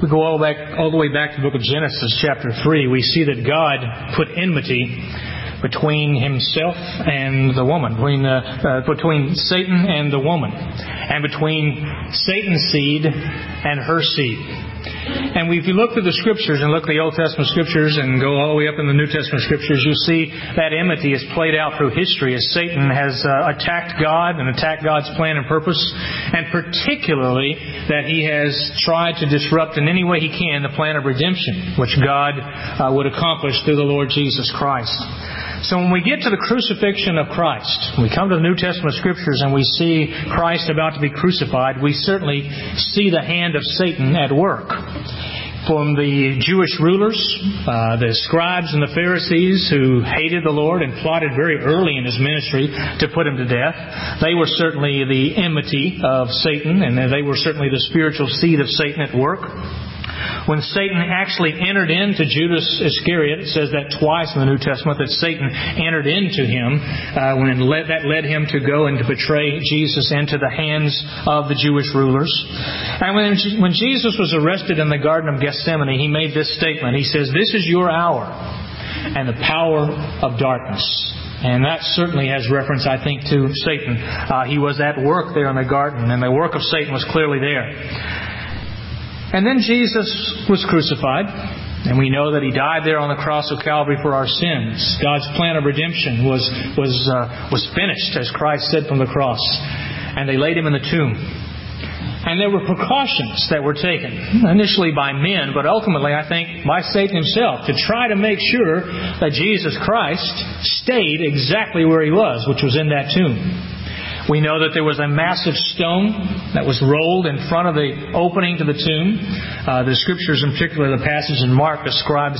we go all the way back to the book of Genesis, chapter 3, we see that God put enmity between Himself and the woman, between Satan and the woman, and between Satan's seed and her seed. And if you look through the Scriptures and look at the Old Testament Scriptures and go all the way up in the New Testament Scriptures, you'll see that enmity is played out through history as Satan has attacked God and attacked God's plan and purpose, and particularly that he has tried to disrupt in any way he can the plan of redemption, which God would accomplish through the Lord Jesus Christ. So when we get to the crucifixion of Christ, we come to the New Testament Scriptures and we see Christ about to be crucified, we certainly see the hand of Satan at work. From the Jewish rulers, the scribes and the Pharisees who hated the Lord and plotted very early in His ministry to put Him to death, they were certainly the enmity of Satan, and they were certainly the spiritual seed of Satan at work. When Satan actually entered into Judas Iscariot, it says that twice in the New Testament, that Satan entered into him, that led him to go and to betray Jesus into the hands of the Jewish rulers. And when Jesus was arrested in the Garden of Gethsemane, He made this statement. He says, "This is your hour and the power of darkness." And that certainly has reference, I think, to Satan. He was at work there in the garden, and the work of Satan was clearly there. And then Jesus was crucified, and we know that He died there on the cross of Calvary for our sins. God's plan of redemption was finished, as Christ said from the cross. And they laid Him in the tomb. And there were precautions that were taken, initially by men, but ultimately, I think, by Satan himself, to try to make sure that Jesus Christ stayed exactly where He was, which was in that tomb. We know that there was a massive stone that was rolled in front of the opening to the tomb. The Scriptures, in particular the passage in Mark, describes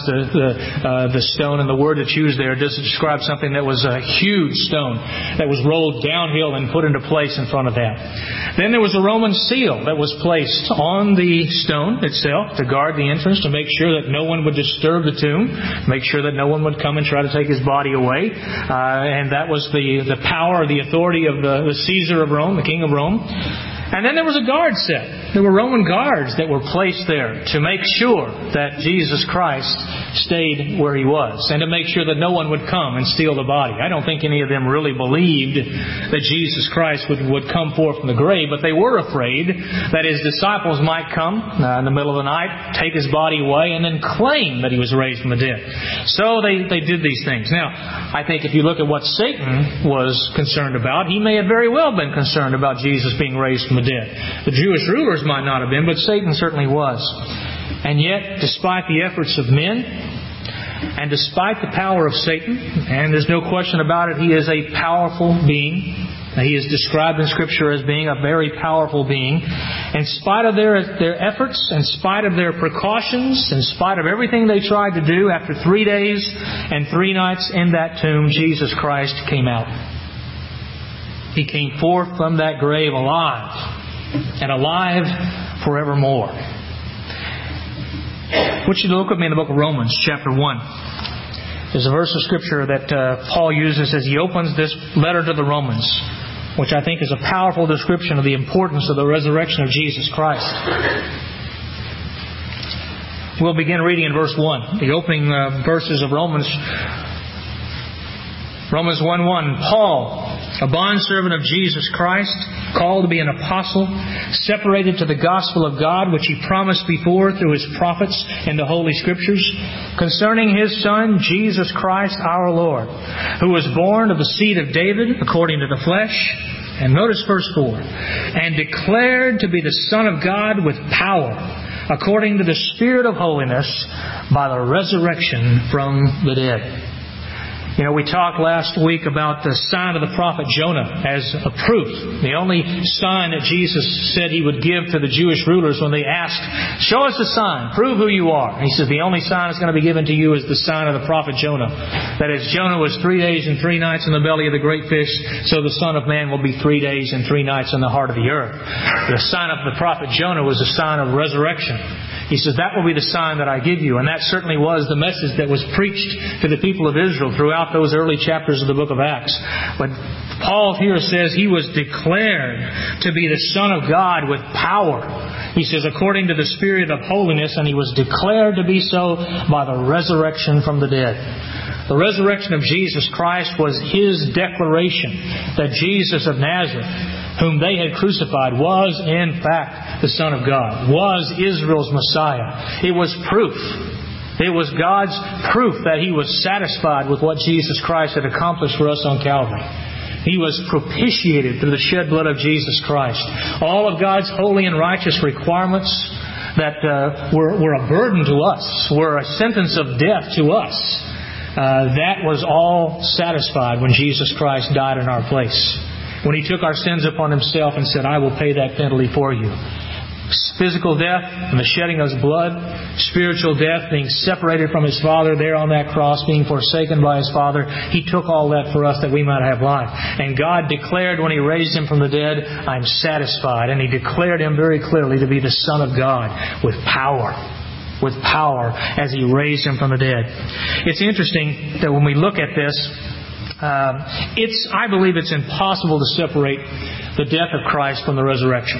the stone, and the word that's used there does describe something that was a huge stone that was rolled downhill and put into place in front of that. Then there was a Roman seal that was placed on the stone itself to guard the entrance, to make sure that no one would disturb the tomb, make sure that no one would come and try to take His body away. And that was the power, the authority of the Caesar of Rome, the King of Rome. And then there was a guard set. There were Roman guards that were placed there to make sure that Jesus Christ stayed where He was, and to make sure that no one would come and steal the body. I don't think any of them really believed that Jesus Christ would come forth from the grave, but they were afraid that His disciples might come in the middle of the night, take His body away, and then claim that He was raised from the dead. So they did these things. Now, I think if you look at what Satan was concerned about, he may have very well been concerned about Jesus being raised from the dead. The Jewish rulers might not have been, but Satan certainly was. And yet, despite the efforts of men, and despite the power of Satan, and there's no question about it, he is a powerful being. He is described in Scripture as being a very powerful being. In spite of their efforts, in spite of their precautions, in spite of everything they tried to do, after 3 days and 3 nights in that tomb, Jesus Christ came out. He came forth from that grave alive, and alive forevermore. I want you to look with me in the book of Romans, chapter 1. There's a verse of Scripture that Paul uses as he opens this letter to the Romans, which I think is a powerful description of the importance of the resurrection of Jesus Christ. We'll begin reading in verse 1, the opening verses of Romans. Romans 1:1, Paul, a bondservant of Jesus Christ, called to be an apostle, separated to the gospel of God, which He promised before through His prophets in the Holy Scriptures, concerning His Son, Jesus Christ our Lord, who was born of the seed of David, according to the flesh. And notice verse 4, and declared to be the Son of God with power, according to the Spirit of holiness, by the resurrection from the dead. You know, we talked last week about the sign of the prophet Jonah as a proof. The only sign that Jesus said He would give to the Jewish rulers when they asked, show us a sign, prove who you are. And He says, the only sign that's going to be given to you is the sign of the prophet Jonah. That is, Jonah was 3 days and 3 nights in the belly of the great fish, so the Son of Man will be 3 days and 3 nights in the heart of the earth. The sign of the prophet Jonah was a sign of resurrection. He says, that will be the sign that I give you. And that certainly was the message that was preached to the people of Israel throughout those early chapters of the book of Acts. But Paul here says he was declared to be the Son of God with power. He says, according to the Spirit of holiness, and he was declared to be so by the resurrection from the dead. The resurrection of Jesus Christ was His declaration that Jesus of Nazareth, whom they had crucified, was in fact the Son of God, was Israel's Messiah. It was proof. It was God's proof that He was satisfied with what Jesus Christ had accomplished for us on Calvary. He was propitiated through the shed blood of Jesus Christ. All of God's holy and righteous requirements that were a burden to us, were a sentence of death to us, that was all satisfied when Jesus Christ died in our place. When He took our sins upon Himself and said, I will pay that penalty for you. Physical death and the shedding of His blood. Spiritual death, being separated from His Father there on that cross, being forsaken by His Father. He took all that for us that we might have life. And God declared when He raised Him from the dead, I'm satisfied. And He declared Him very clearly to be the Son of God with power. With power as He raised Him from the dead. It's interesting that when we look at this, I believe it's impossible to separate the death of Christ from the resurrection.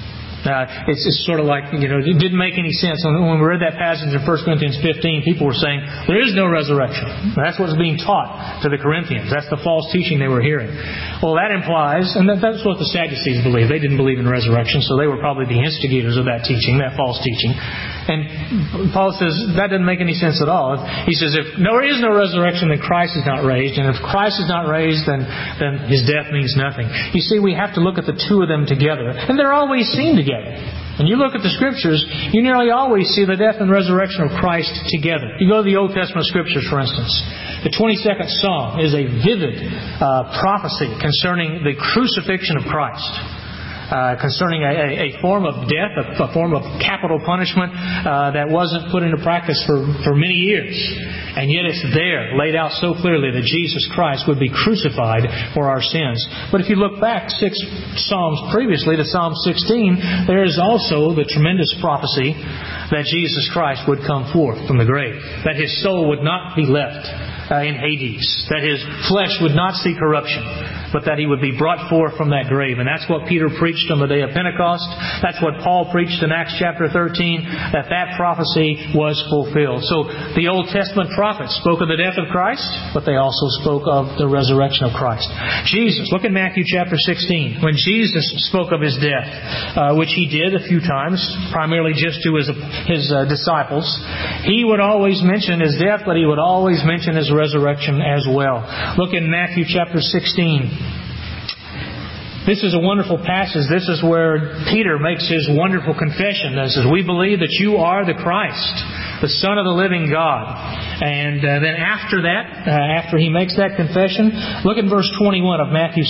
It's sort of like, it didn't make any sense. When we read that passage in 1 Corinthians 15, people were saying, there is no resurrection. That's what's being taught to the Corinthians. That's the false teaching they were hearing. Well, that implies, and that's what the Sadducees believed. They didn't believe in resurrection, so they were probably the instigators of that teaching, that false teaching. And Paul says, that doesn't make any sense at all. He says, if there is no resurrection, then Christ is not raised. And if Christ is not raised, then His death means nothing. You see, we have to look at the two of them together. And they're always seen together. When you look at the Scriptures, you nearly always see the death and resurrection of Christ together. You go to the Old Testament Scriptures, for instance. The 22nd Psalm is a vivid prophecy concerning the crucifixion of Christ. Concerning a form of death, a form of capital punishment that wasn't put into practice for many years. And yet it's there, laid out so clearly that Jesus Christ would be crucified for our sins. But if you look back 6 Psalms previously to Psalm 16, there is also the tremendous prophecy that Jesus Christ would come forth from the grave. That His soul would not be left in Hades. That His flesh would not see corruption, but that He would be brought forth from that grave. And that's what Peter preached on the day of Pentecost. That's what Paul preached in Acts chapter 13, that prophecy was fulfilled. So the Old Testament prophets spoke of the death of Christ, but they also spoke of the resurrection of Christ. Jesus, look at Matthew chapter 16. When Jesus spoke of His death, which He did a few times, primarily just to His disciples, He would always mention His death, but He would always mention His resurrection as well. Look in Matthew chapter 16. This is a wonderful passage. This is where Peter makes his wonderful confession. That says, we believe that You are the Christ, the Son of the living God. And then after that, after he makes that confession, look at verse 21 of Matthew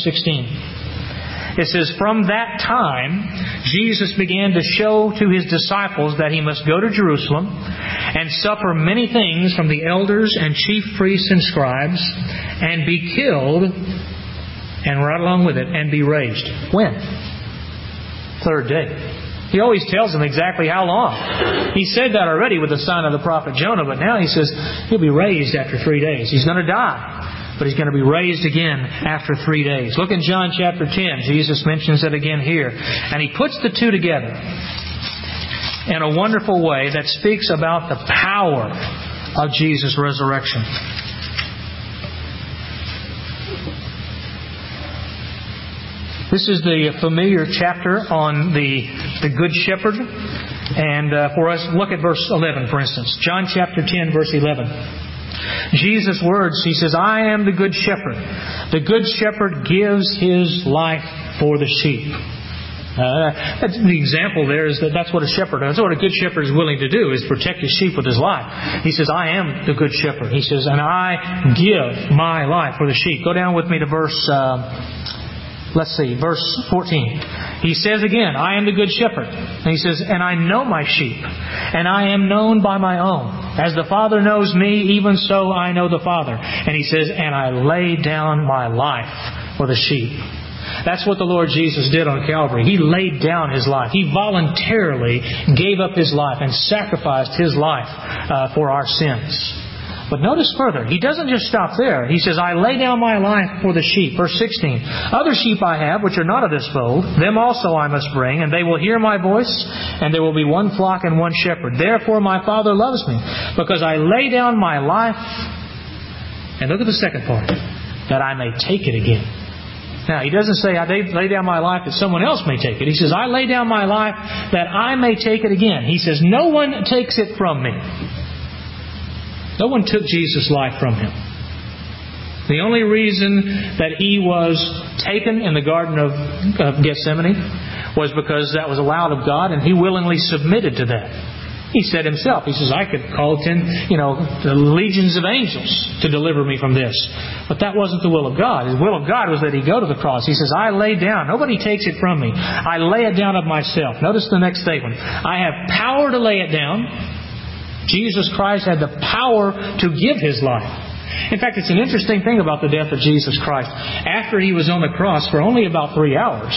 16. It says, from that time, Jesus began to show to His disciples that He must go to Jerusalem and suffer many things from the elders and chief priests and scribes and be killed, and right along with it, and be raised. When? Third day. He always tells them exactly how long. He said that already with the sign of the prophet Jonah, but now He says He'll be raised after 3 days. He's going to die, but He's going to be raised again after 3 days. Look in John chapter 10. Jesus mentions it again here. And He puts the two together in a wonderful way that speaks about the power of Jesus' resurrection. This is the familiar chapter on the Good Shepherd. And for us, look at verse 11, for instance. John chapter 10, verse 11. Jesus' words, He says, I am the Good Shepherd. The Good Shepherd gives His life for the sheep. That's the example there is that's what a shepherd does. That's what a good shepherd is willing to do, is protect his sheep with his life. He says, I am the good shepherd. He says, and I give my life for the sheep. Go down with me to verse 14. He says again, I am the good shepherd. And He says, and I know my sheep, and I am known by my own. As the Father knows me, even so I know the Father. And He says, and I lay down my life for the sheep. That's what the Lord Jesus did on Calvary. He laid down His life. He voluntarily gave up His life and sacrificed His life for our sins. But notice further, He doesn't just stop there. He says, I lay down my life for the sheep. Verse 16, other sheep I have, which are not of this fold, them also I must bring, and they will hear my voice, and there will be one flock and one shepherd. Therefore my Father loves me, because I lay down my life, and look at the second part, that I may take it again. Now, He doesn't say, I lay down my life that someone else may take it. He says, I lay down my life that I may take it again. He says, no one takes it from me. No one took Jesus' life from Him. The only reason that He was taken in the Garden of Gethsemane was because that was allowed of God, and He willingly submitted to that. He said Himself, He says, I could call the legions of angels to deliver me from this. But that wasn't the will of God. The will of God was that He go to the cross. He says, I lay down. Nobody takes it from me. I lay it down of myself. Notice the next statement. I have power to lay it down. Jesus Christ had the power to give His life. In fact, it's an interesting thing about the death of Jesus Christ. After He was on the cross for only about 3 hours,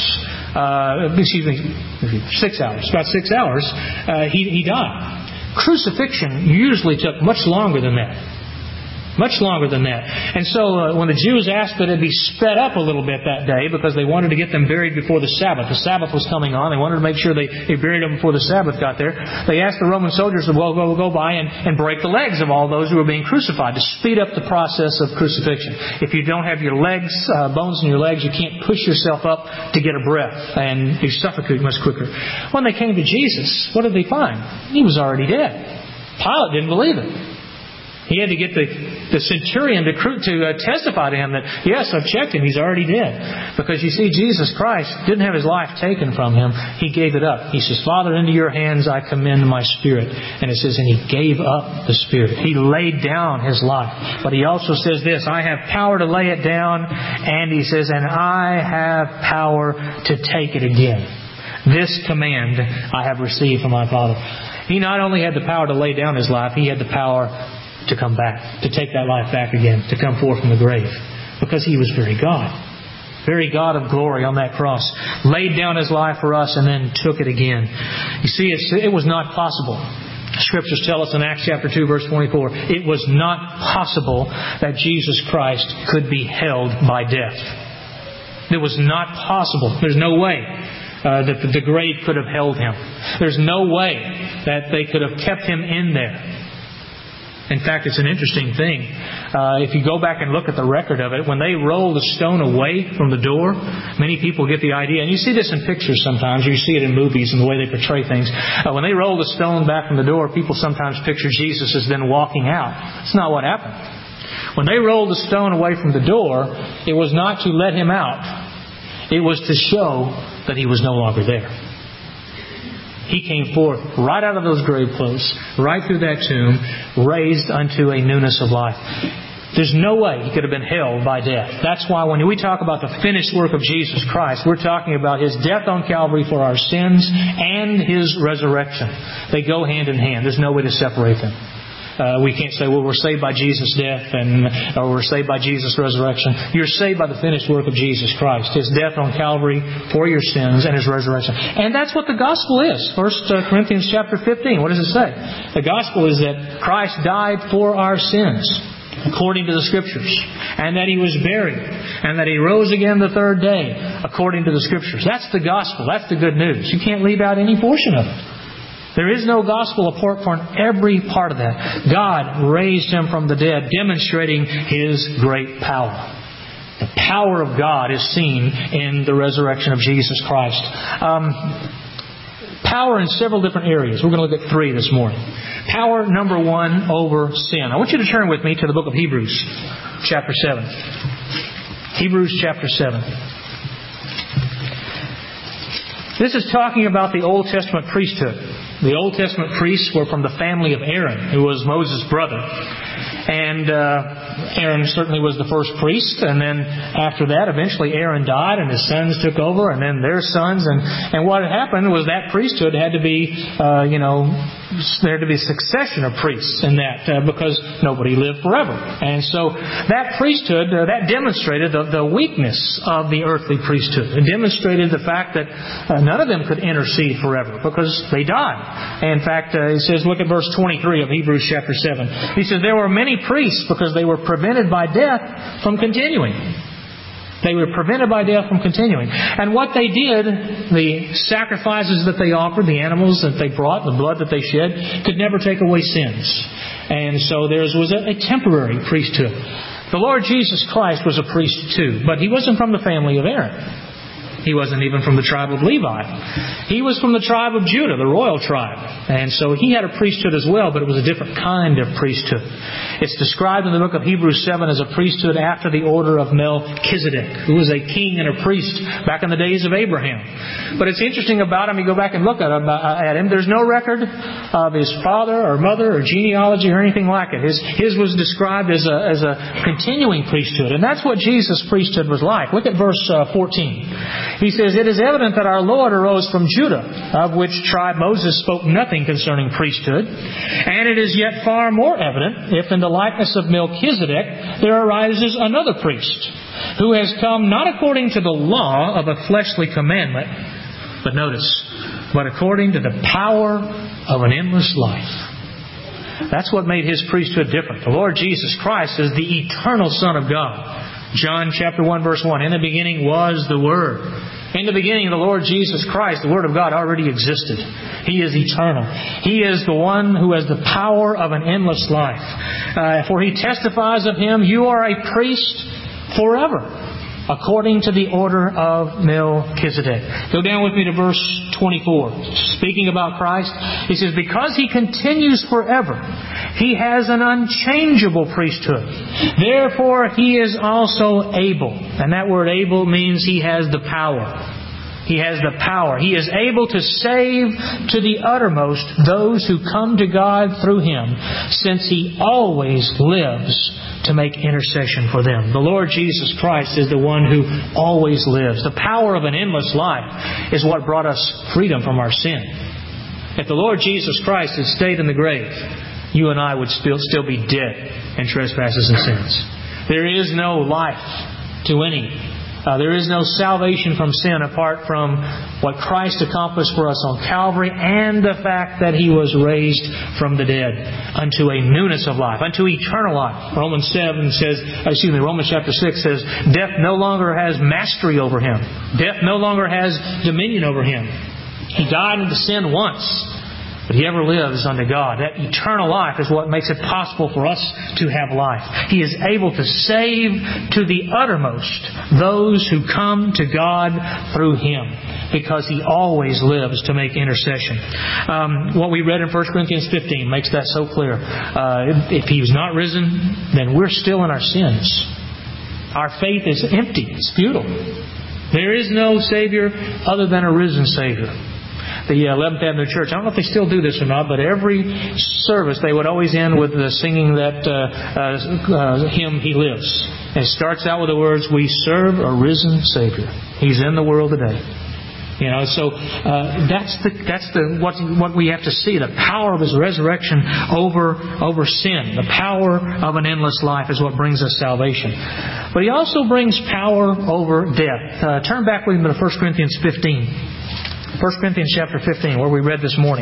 6 hours, about 6 hours, He died. Crucifixion usually took much longer than that. Much longer than that. And so when the Jews asked that it be sped up a little bit that day because they wanted to get them buried before the Sabbath was coming on. They wanted to make sure they buried them before the Sabbath got there. They asked the Roman soldiers to go by and break the legs of all those who were being crucified to speed up the process of crucifixion. If you don't have your legs, bones in your legs, you can't push yourself up to get a breath, and you suffocate much quicker. When they came to Jesus, what did they find? He was already dead. Pilate didn't believe it. He had to get the centurion to testify to him that, yes, I've checked him, he's already dead. Because you see, Jesus Christ didn't have His life taken from Him. He gave it up. He says, Father, into your hands I commend my spirit. And it says, and He gave up the spirit. He laid down His life. But He also says this, I have power to lay it down. And He says, and I have power to take it again. This command I have received from my Father. He not only had the power to lay down His life, He had the power to come back, to take that life back again, to come forth from the grave. Because He was very God. Very God of glory on that cross. Laid down His life for us and then took it again. You see, it was not possible. Scriptures tell us in Acts chapter 2 verse 24, it was not possible that Jesus Christ could be held by death. It was not possible. There's no way that the grave could have held Him. There's no way that they could have kept Him in there. In fact, it's an interesting thing. If you go back and look at the record of it, when they roll the stone away from the door, many people get the idea, and you see this in pictures sometimes, or you see it in movies and the way they portray things. When they roll the stone back from the door, people sometimes picture Jesus as then walking out. That's not what happened. When they rolled the stone away from the door, it was not to let Him out. It was to show that He was no longer there. He came forth right out of those grave clothes, right through that tomb, raised unto a newness of life. There's no way He could have been held by death. That's why when we talk about the finished work of Jesus Christ, we're talking about His death on Calvary for our sins and His resurrection. They go hand in hand. There's no way to separate them. We can't say, well, we're saved by Jesus' death or we're saved by Jesus' resurrection. You're saved by the finished work of Jesus Christ. His death on Calvary for your sins and His resurrection. And that's what the gospel is. 1 Corinthians chapter 15. What does it say? The gospel is that Christ died for our sins, according to the Scriptures, and that He was buried, and that He rose again the third day, according to the Scriptures. That's the gospel. That's the good news. You can't leave out any portion of it. There is no gospel apart from every part of that. God raised Him from the dead, demonstrating His great power. The power of God is seen in the resurrection of Jesus Christ. Power in several different areas. We're going to look at 3 this morning. Power, number 1, over sin. I want you to turn with me to the book of Hebrews, chapter 7. Hebrews chapter 7. This is talking about the Old Testament priesthood. The Old Testament priests were from the family of Aaron, who was Moses' brother. And Aaron certainly was the first priest. And then after that, eventually Aaron died and his sons took over, and then their sons. And what had happened was that priesthood had to be, there had to be a succession of priests in that because nobody lived forever. And so that priesthood, that demonstrated the weakness of the earthly priesthood. It demonstrated the fact that none of them could intercede forever because they died. And in fact, it says, look at verse 23 of Hebrews chapter 7. He says, there were many priests because they were prevented by death from continuing. They were prevented by death from continuing. And what they did, the sacrifices that they offered, the animals that they brought, the blood that they shed, could never take away sins. And so theirs was a temporary priesthood. The Lord Jesus Christ was a priest too, but He wasn't from the family of Aaron. He wasn't even from the tribe of Levi. He was from the tribe of Judah, the royal tribe. And so he had a priesthood as well, but it was a different kind of priesthood. It's described in the book of Hebrews 7 as a priesthood after the order of Melchizedek, who was a king and a priest back in the days of Abraham. But it's interesting about him, you go back and look at him, there's no record of his father or mother or genealogy or anything like it. His was described as a continuing priesthood. And that's what Jesus' priesthood was like. Look at verse 14. He says, it is evident that our Lord arose from Judah, of which tribe Moses spoke nothing concerning priesthood. And it is yet far more evident if in the likeness of Melchizedek there arises another priest, who has come not according to the law of a fleshly commandment, but notice, but according to the power of an endless life. That's what made His priesthood different. The Lord Jesus Christ is the eternal Son of God. John chapter 1 verse 1, in the beginning was the Word. In the beginning, the Lord Jesus Christ, the Word of God, already existed. He is eternal. He is the one who has the power of an endless life. For He testifies of Him, you are a priest forever, according to the order of Melchizedek. Go down with me to verse 24. Speaking about Christ, he says, because He continues forever, He has an unchangeable priesthood. Therefore, He is also able. And that word able means He has the power. He has the power. He is able to save to the uttermost those who come to God through Him, since He always lives to make intercession for them. The Lord Jesus Christ is the one who always lives. The power of an endless life is what brought us freedom from our sin. If the Lord Jesus Christ had stayed in the grave, you and I would still be dead in trespasses and sins. There is no life to any. There is no salvation from sin apart from what Christ accomplished for us on Calvary and the fact that He was raised from the dead unto a newness of life, unto eternal life. Romans chapter 6 says, death no longer has mastery over Him. Death no longer has dominion over Him. He died into sin once, but He ever lives unto God. That eternal life is what makes it possible for us to have life. He is able to save to the uttermost those who come to God through Him, because He always lives to make intercession. What we read in 1 Corinthians 15 makes that so clear. If He was not risen, then we're still in our sins. Our faith is empty. It's futile. There is no Savior other than a risen Savior. The 11th Avenue Church, I don't know if they still do this or not, but every service they would always end with singing that hymn, He Lives. And it starts out with the words, we serve a risen Savior. He's in the world today. So that's what we have to see. The power of His resurrection over sin. The power of an endless life is what brings us salvation. But He also brings power over death. Turn back with me to 1 Corinthians 15. 1 Corinthians chapter 15, where we read this morning.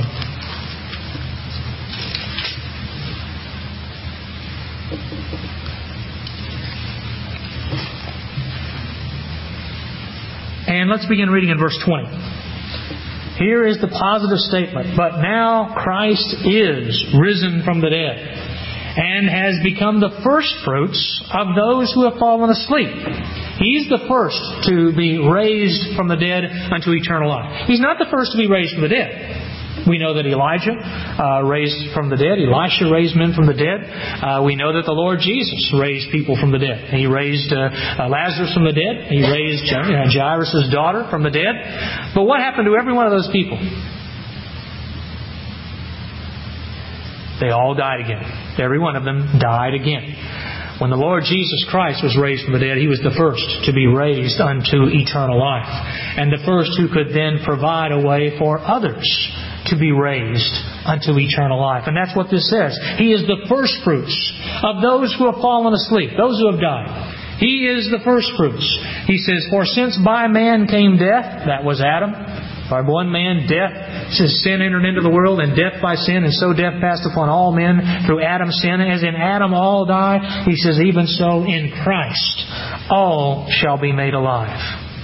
And let's begin reading in verse 20. Here is the positive statement. But now Christ is risen from the dead, and has become the firstfruits of those who have fallen asleep. He's the first to be raised from the dead unto eternal life. He's not the first to be raised from the dead. We know that Elijah raised from the dead. Elisha raised men from the dead. We know that the Lord Jesus raised people from the dead. He raised Lazarus from the dead. He raised Jairus' daughter from the dead. But what happened to every one of those people? They all died again. Every one of them died again. When the Lord Jesus Christ was raised from the dead, He was the first to be raised unto eternal life. And the first who could then provide a way for others to be raised unto eternal life. And that's what this says. He is the first fruits of those who have fallen asleep, those who have died. He is the first fruits. He says, for since by man came death, that was Adam. By one man, death, since sin entered into the world, and death by sin, and so death passed upon all men through Adam's sin. As in Adam all die, He says, even so in Christ all shall be made alive.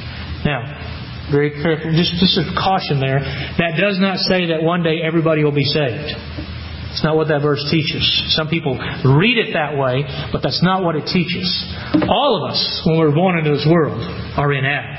Now, very careful, just a caution there. That does not say that one day everybody will be saved. It's not what that verse teaches. Some people read it that way, but that's not what it teaches. All of us, when we're born into this world, are in Adam.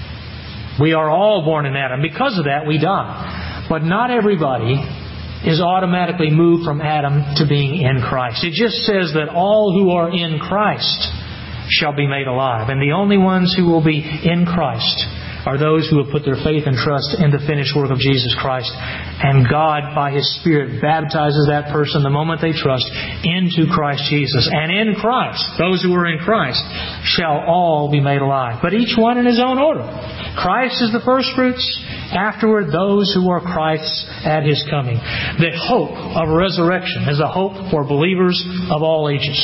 We are all born in Adam. Because of that, we die. But not everybody is automatically moved from Adam to being in Christ. It just says that all who are in Christ shall be made alive. And the only ones who will be in Christ are those who have put their faith and trust in the finished work of Jesus Christ. And God, by His Spirit, baptizes that person the moment they trust into Christ Jesus. And in Christ, those who are in Christ, shall all be made alive. But each one in his own order. Christ is the first fruits. Afterward, those who are Christ's at His coming. The hope of resurrection is a hope for believers of all ages.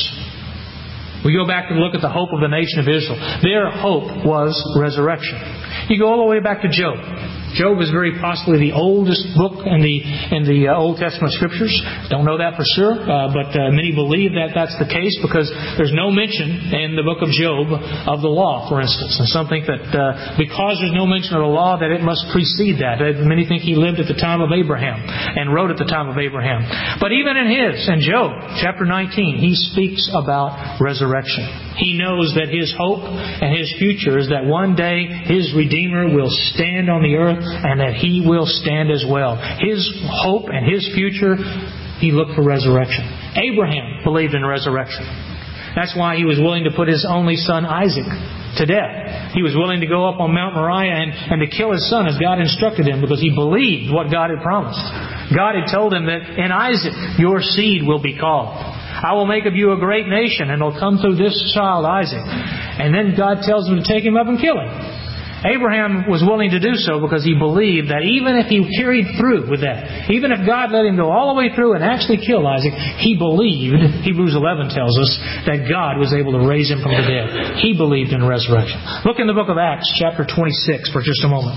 We go back and look at the hope of the nation of Israel. Their hope was resurrection. You go all the way back to Job. Job is very possibly the oldest book in the Old Testament Scriptures. Don't know that for sure, but many believe that that's the case because there's no mention in the book of Job of the law, for instance. And some think that because there's no mention of the law, that it must precede that. Many think he lived at the time of Abraham and wrote at the time of Abraham. But even in Job, chapter 19, he speaks about resurrection. He knows that his hope and his future is that one day his Redeemer will stand on the earth and that He will stand as well. His hope and his future, he looked for resurrection. Abraham believed in resurrection. That's why he was willing to put his only son Isaac to death. He was willing to go up on Mount Moriah and to kill his son as God instructed him because he believed what God had promised. God had told him that in Isaac your seed will be called. I will make of you a great nation, and it'll come through this child Isaac. And then God tells him to take him up and kill him. Abraham was willing to do so because he believed that even if he carried through with that, even if God let him go all the way through and actually kill Isaac, he believed, Hebrews 11 tells us, that God was able to raise him from the dead. He believed in resurrection. Look in the book of Acts, chapter 26, for just a moment.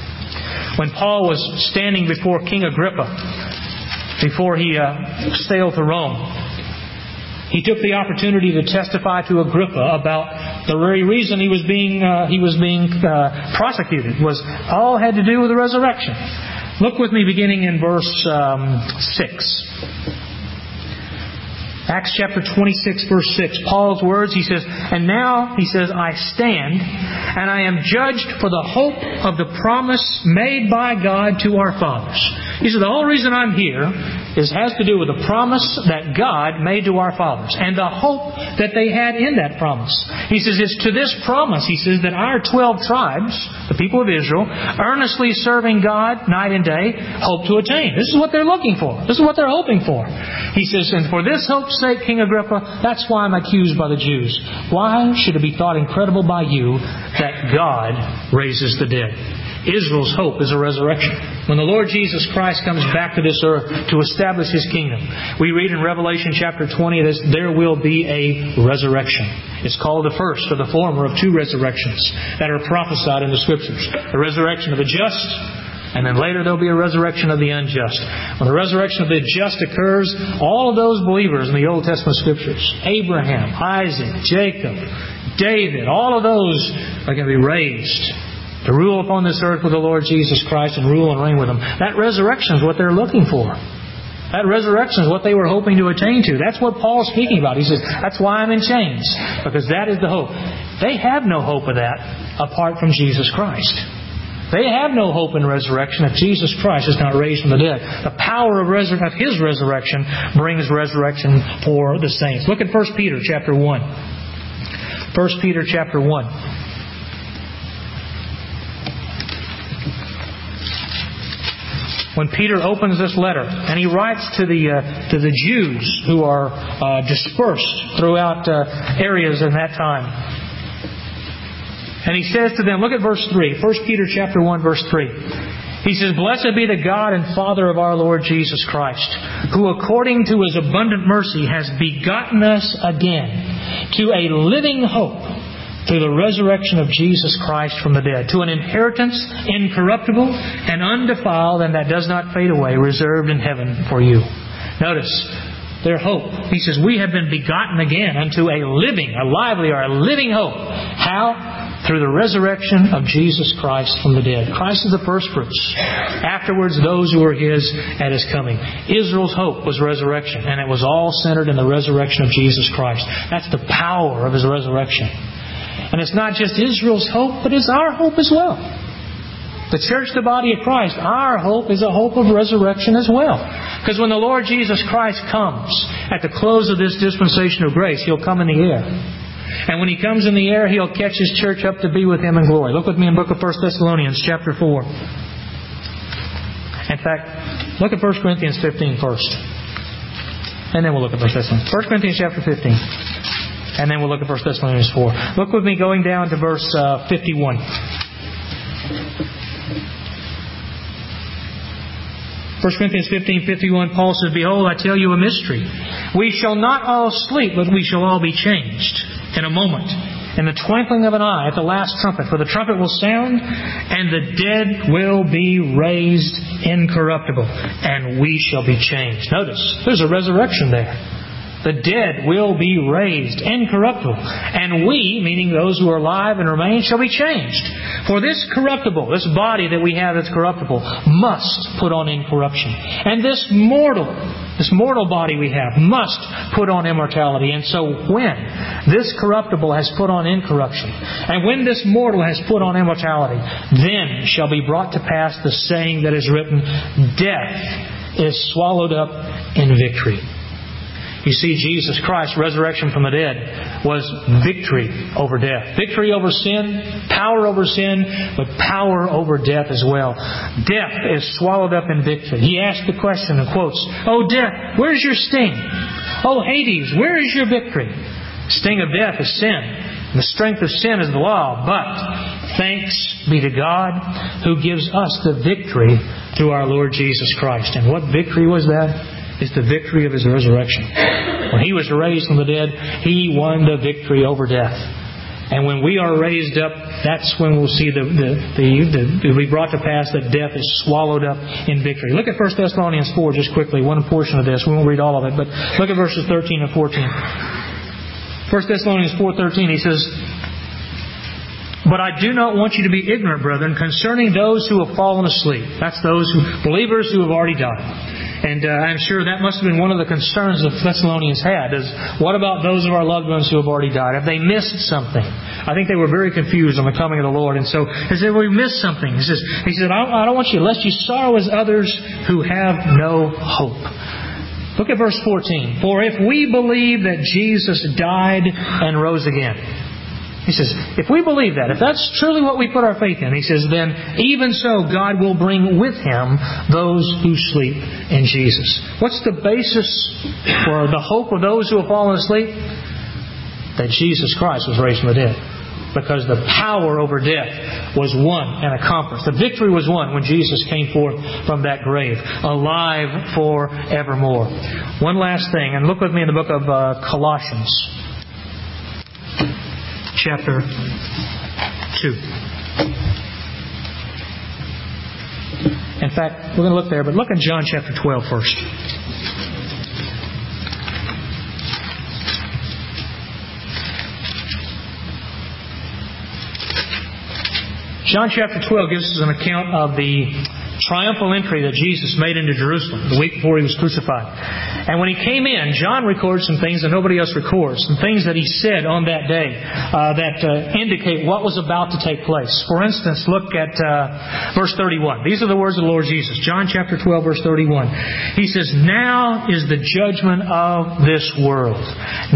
When Paul was standing before King Agrippa, before he sailed to Rome, he took the opportunity to testify to Agrippa about the very reason he was being prosecuted was all had to do with the resurrection. Look with me beginning in verse 6. Acts chapter 26, verse 6. Paul's words, he says, and now, he says, I stand and I am judged for the hope of the promise made by God to our fathers. He said, the whole reason I'm here has to do with the promise that God made to our fathers and the hope that they had in that promise. He says, it's to this promise, he says, that our 12 tribes, the people of Israel, earnestly serving God night and day, hope to attain. This is what they're looking for. This is what they're hoping for. He says, and for this hope's sake, King Agrippa, that's why I'm accused by the Jews. Why should it be thought incredible by you that God raises the dead? Israel's hope is a resurrection. When the Lord Jesus Christ comes back to this earth to establish His kingdom, we read in Revelation chapter 20 that there will be a resurrection. It's called the first or the former of two resurrections that are prophesied in the Scriptures. The resurrection of the just, and then later there'll be a resurrection of the unjust. When the resurrection of the just occurs, all of those believers in the Old Testament Scriptures, Abraham, Isaac, Jacob, David, all of those are going to be raised to rule upon this earth with the Lord Jesus Christ and rule and reign with Him. That resurrection is what they're looking for. That resurrection is what they were hoping to attain to. That's what Paul's speaking about. He says, that's why I'm in chains, because that is the hope. They have no hope of that apart from Jesus Christ. They have no hope in resurrection if Jesus Christ is not raised from the dead. The power of His resurrection brings resurrection for the saints. Look at 1 Peter chapter 1. 1 Peter chapter 1. when Peter opens this letter, and he writes to the Jews who are dispersed throughout areas in that time. And he says to them, look at verse 3, 1 Peter chapter 1, verse 3. He says, "Blessed be the God and Father of our Lord Jesus Christ, who according to His abundant mercy has begotten us again to a living hope through the resurrection of Jesus Christ from the dead, to an inheritance incorruptible and undefiled and that does not fade away, reserved in heaven for you." Notice their hope. He says, we have been begotten again unto a living, a lively or a living hope. How? Through the resurrection of Jesus Christ from the dead. Christ is the first fruits. Afterwards, those who are His at His coming. Israel's hope was resurrection, and it was all centered in the resurrection of Jesus Christ. That's the power of His resurrection. And it's not just Israel's hope, but it's our hope as well. The church, the body of Christ, our hope is a hope of resurrection as well. Because when the Lord Jesus Christ comes at the close of this dispensation of grace, He'll come in the air. And when He comes in the air, He'll catch His church up to be with Him in glory. Look with me in the book of 1 Thessalonians chapter 4. In fact, look at 1 Corinthians 15 first. And then we'll look at 1 Thessalonians. 1 Corinthians chapter 15. And then we'll look at 1 Thessalonians 4. Look with me going down to verse 51. 1 Corinthians 15:51, Paul says, "Behold, I tell you a mystery. We shall not all sleep, but we shall all be changed in a moment, in the twinkling of an eye, at the last trumpet. For the trumpet will sound, and the dead will be raised incorruptible, and we shall be changed." Notice, there's a resurrection there. The dead will be raised incorruptible, and we, meaning those who are alive and remain, shall be changed. For this corruptible, this body that we have that's corruptible, must put on incorruption. And this mortal body we have must put on immortality. And so when this corruptible has put on incorruption, and when this mortal has put on immortality, then shall be brought to pass the saying that is written, "Death is swallowed up in victory." You see, Jesus Christ's resurrection from the dead was victory over death. Victory over sin, but power over death as well. Death is swallowed up in victory. He asked the question in quotes, "O death, where's your sting? O Hades, where is your victory?" The sting of death is sin. And the strength of sin is the law. But thanks be to God who gives us the victory through our Lord Jesus Christ. And what victory was that? It's the victory of His resurrection. When He was raised from the dead, He won the victory over death. And when we are raised up, that's when we'll see it'll be brought to pass that death is swallowed up in victory. Look at 1 Thessalonians 4 just quickly, one portion of this. We won't read all of it, but look at verses 13 and 14. 1 Thessalonians 4:13, he says, "But I do not want you to be ignorant, brethren, concerning those who have fallen asleep." That's those believers who have already died. And I'm sure that must have been one of the concerns the Thessalonians had, is what about those of our loved ones who have already died? Have they missed something? I think they were very confused on the coming of the Lord. And so he said, "We missed something." He said, I don't want you, lest you sorrow as others who have no hope. Look at verse 14. "For if we believe that Jesus died and rose again." He says, if we believe that, if that's truly what we put our faith in, he says, then even so God will bring with Him those who sleep in Jesus. What's the basis for the hope of those who have fallen asleep? That Jesus Christ was raised from the dead. Because the power over death was won and accomplished. The victory was won when Jesus came forth from that grave, alive forevermore. One last thing, and look with me in the book of Colossians. Chapter 2. In fact, we're going to look there, but look at John chapter 12 first. John chapter 12 gives us an account of the triumphal entry that Jesus made into Jerusalem the week before He was crucified. And when He came in, John records some things that nobody else records. Some things that He said on that day that indicate what was about to take place. For instance, look at verse 31. These are the words of the Lord Jesus. John chapter 12, verse 31. He says, "Now is the judgment of this world.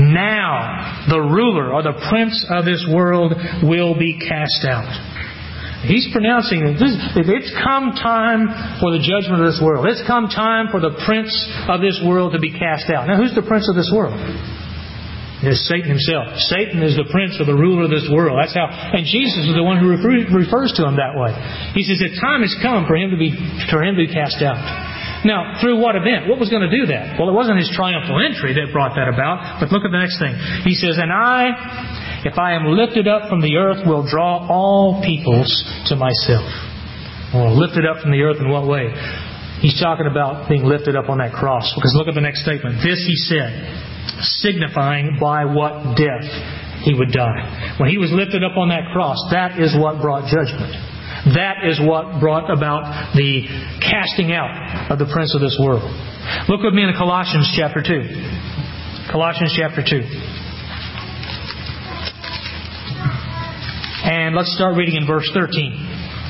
Now the ruler or the prince of this world will be cast out. He's pronouncing it's come time for the judgment of this world. It's come time for the prince of this world to be cast out. Now, who's the prince of this world? It's Satan himself. Satan is the prince or the ruler of this world. That's how. And Jesus is the one who refers to him that way. He says that time has come for him to be cast out. Now, through what event? What was going to do that? Well, it wasn't his triumphal entry that brought that about. But look at the next thing. He says, "And I, if I am lifted up from the earth, will draw all peoples to myself." Well, lifted up from the earth in what way? He's talking about being lifted up on that cross. Because look at the next statement. "This he said, signifying by what death he would die." When he was lifted up on that cross, that is what brought judgment. That is what brought about the casting out of the prince of this world. Look with me in Colossians chapter 2. Colossians chapter 2. And let's start reading in verse 13.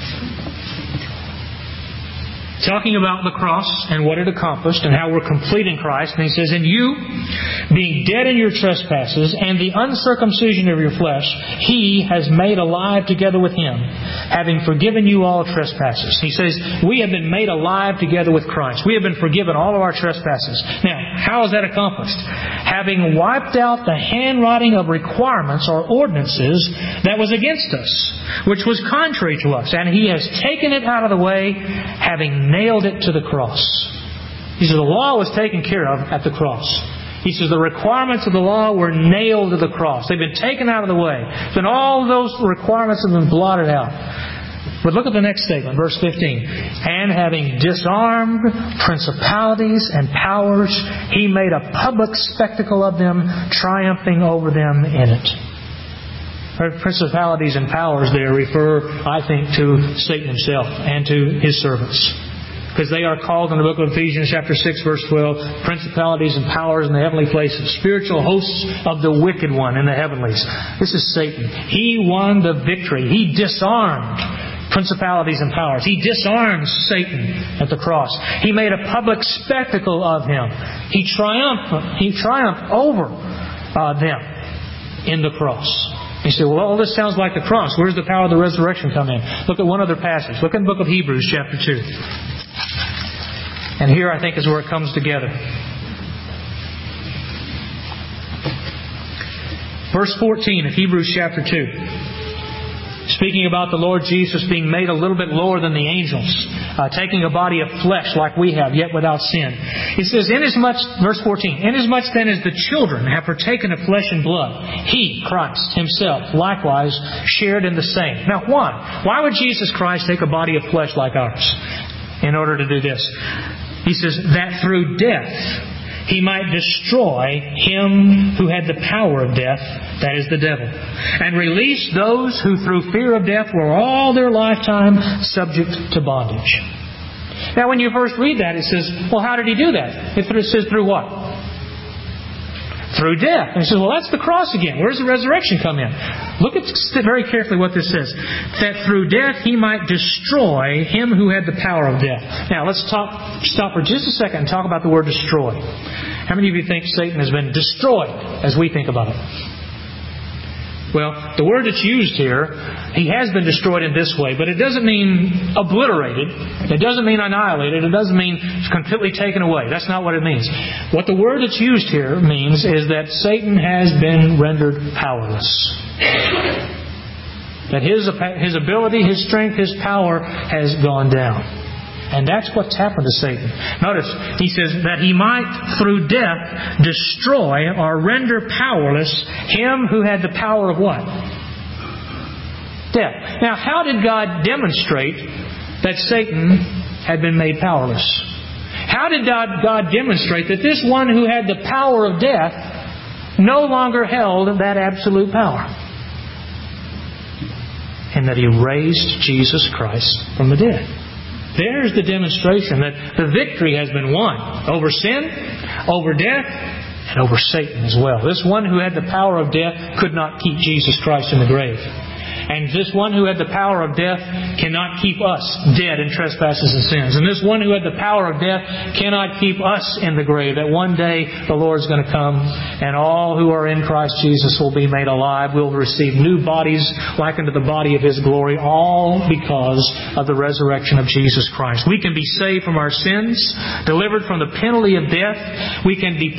Talking about the cross and what it accomplished and how we're complete in Christ. And he says, "And you, being dead in your trespasses and the uncircumcision of your flesh, He has made alive together with Him, having forgiven you all trespasses." He says, we have been made alive together with Christ. We have been forgiven all of our trespasses. Now, how is that accomplished? "Having wiped out the handwriting of requirements or ordinances that was against us, which was contrary to us. And He has taken it out of the way, having nailed it to the cross." He says the law was taken care of at the cross. He says the requirements of the law were nailed to the cross. They've been taken out of the way. Then all those requirements have been blotted out. But look at the next statement, verse 15. "And having disarmed principalities and powers, He made a public spectacle of them, triumphing over them in it." Principalities and powers there refer, I think, to Satan himself and to his servants. Because they are called in the book of Ephesians chapter 6 verse 12, principalities and powers in the heavenly places, spiritual hosts of the wicked one in the heavenlies. This is Satan. He won the victory. He disarmed principalities and powers. He disarmed Satan at the cross. He made a public spectacle of him. He triumphed over them in the cross. You say, well, all this sounds like the cross. Where's the power of the resurrection come in? Look at one other passage. Look in the book of Hebrews chapter 2. And here I think is where it comes together. Verse 14 of Hebrews chapter 2. Speaking about the Lord Jesus being made a little bit lower than the angels, taking a body of flesh like we have, yet without sin. It says, "Inasmuch," verse 14, "Inasmuch then as the children have partaken of flesh and blood, He, Christ Himself, likewise shared in the same." Now why? Why would Jesus Christ take a body of flesh like ours in order to do this? He says, "That through death He might destroy him who had the power of death," that is the devil, "and release those who through fear of death were all their lifetime subject to bondage." Now when you first read that, it says, well, how did He do that? It says through what? Through death. And he says, well, that's the cross again. Where's the resurrection come in? Look at very carefully what this says. "That through death He might destroy him who had the power of death." Now, let's stop for just a second and talk about the word destroy. How many of you think Satan has been destroyed as we think about it? Well, the word that's used here, he has been destroyed in this way, but it doesn't mean obliterated. It doesn't mean annihilated. It doesn't mean completely taken away. That's not what it means. What the word that's used here means is that Satan has been rendered powerless. That his ability, his strength, his power has gone down. And that's what's happened to Satan. Notice, he says that he might, through death, destroy or render powerless him who had the power of what? Death. Now, how did God demonstrate that Satan had been made powerless? How did God demonstrate that this one who had the power of death no longer held that absolute power? And that He raised Jesus Christ from the dead. There's the demonstration that the victory has been won over sin, over death, and over Satan as well. This one who had the power of death could not keep Jesus Christ in the grave. And this one who had the power of death cannot keep us dead in trespasses and sins. And this one who had the power of death cannot keep us in the grave. That one day the Lord's going to come and all who are in Christ Jesus will be made alive. We'll receive new bodies like unto the body of His glory, all because of the resurrection of Jesus Christ. We can be saved from our sins, delivered from the penalty of death. We can be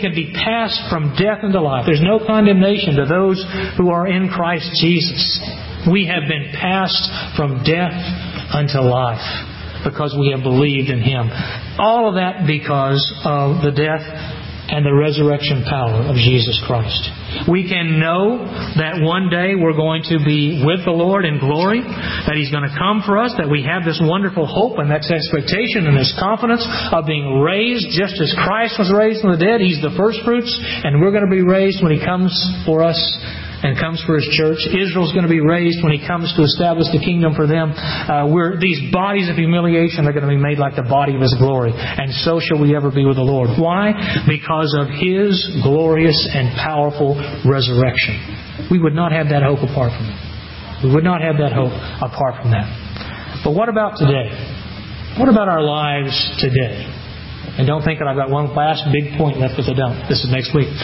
passed from death into life. There's no condemnation to those who are in Christ Jesus. We have been passed from death unto life because we have believed in Him. All of that because of the death and the resurrection power of Jesus Christ. We can know that one day we're going to be with the Lord in glory, that He's going to come for us, that we have this wonderful hope and this expectation and this confidence of being raised just as Christ was raised from the dead. He's the first fruits, and we're going to be raised when He comes for us and comes for His church. Israel's going to be raised when He comes to establish the kingdom for them. These bodies of humiliation are going to be made like the body of His glory. And so shall we ever be with the Lord. Why? Because of His glorious and powerful resurrection. We would not have that hope apart from it. We would not have that hope apart from that. But what about today? What about our lives today? And don't think that I've got one last big point left, because I don't. This is next week.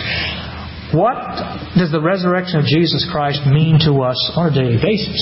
What does the resurrection of Jesus Christ mean to us on a daily basis?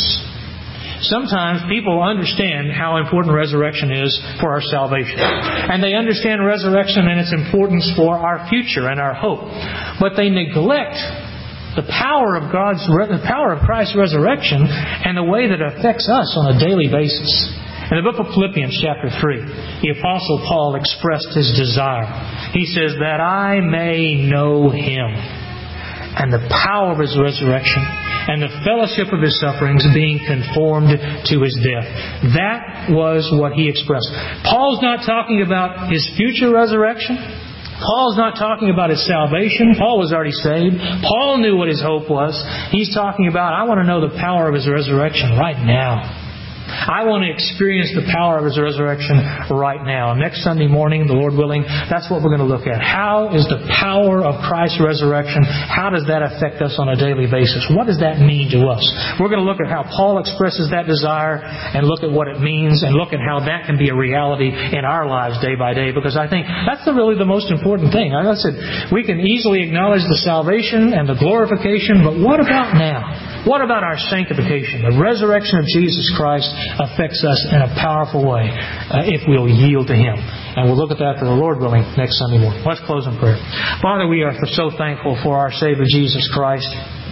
Sometimes people understand how important resurrection is for our salvation. And they understand resurrection and its importance for our future and our hope. But they neglect the power of Christ's resurrection and the way that it affects us on a daily basis. In the book of Philippians chapter 3, the Apostle Paul expressed his desire. He says, that I may know Him and the power of His resurrection, and the fellowship of His sufferings, being conformed to His death. That was what he expressed. Paul's not talking about His future resurrection. Paul's not talking about His salvation. Paul was already saved. Paul knew what his hope was. He's talking about, I want to know the power of His resurrection right now. I want to experience the power of His resurrection right now. Next Sunday morning, the Lord willing, that's what we're going to look at. How is the power of Christ's resurrection, how does that affect us on a daily basis? What does that mean to us? We're going to look at how Paul expresses that desire and look at what it means and look at how that can be a reality in our lives day by day, because I think that's really the most important thing. Like I said, we can easily acknowledge the salvation and the glorification, but what about now? What about our sanctification? The resurrection of Jesus Christ affects us in a powerful way if we'll yield to Him. And we'll look at that, the Lord willing, next Sunday morning. Let's close in prayer. Father, we are so thankful for our Savior Jesus Christ.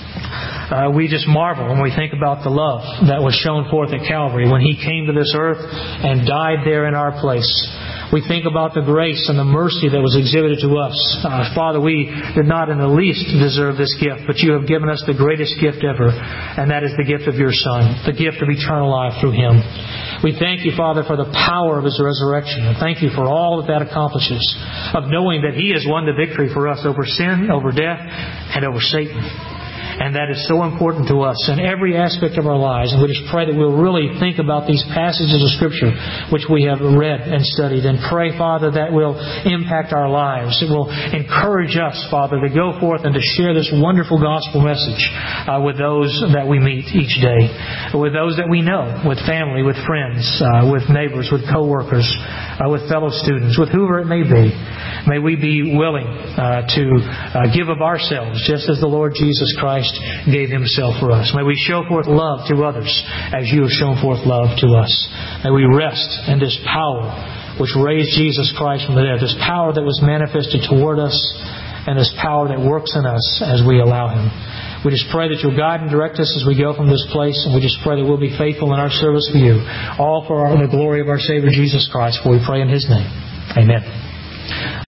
We just marvel when we think about the love that was shown forth at Calvary when He came to this earth and died there in our place. We think about the grace and the mercy that was exhibited to us. Father, we did not in the least deserve this gift, but You have given us the greatest gift ever, and that is the gift of Your Son, the gift of eternal life through Him. We thank You, Father, for the power of His resurrection, and thank You for all that accomplishes, of knowing that He has won the victory for us over sin, over death, and over Satan. And that is so important to us in every aspect of our lives. And we just pray that we'll really think about these passages of Scripture which we have read and studied. And pray, Father, that will impact our lives. It will encourage us, Father, to go forth and to share this wonderful gospel message with those that we meet each day. With those that we know, with family, with friends, with neighbors, with co-workers, with fellow students, with whoever it may be. May we be willing to give of ourselves just as the Lord Jesus Christ gave Himself for us. May we show forth love to others as You have shown forth love to us. May we rest in this power which raised Jesus Christ from the dead, this power that was manifested toward us, and this power that works in us as we allow Him. We just pray that You'll guide and direct us as we go from this place, and we just pray that we'll be faithful in our service for You, all for the glory of our Savior Jesus Christ, for we pray in His name. Amen.